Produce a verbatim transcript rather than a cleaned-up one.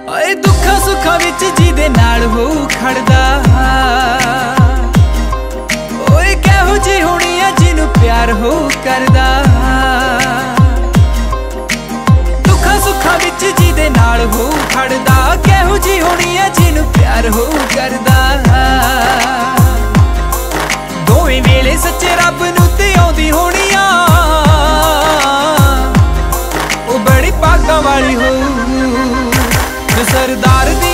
ਓਏ ਦੁੱਖਾਂ ਸੁੱਖਾਂ ਵਿੱਚ ਜਿਹਦੇ ਨਾਲ ਹੋ ਖੜਦਾ, ਓਏ ਕਿਹੋ ਜਿਹੀ ਹੋਣੀ ਆ ਜਿਹਨੂੰ ਪਿਆਰ ਹੋ ਕਰਦਾ। ਦੁੱਖਾਂ ਸੁੱਖਾਂ ਵਿੱਚ ਜਿਹਦੇ ਨਾਲ ਹੋ ਖੜਦਾ,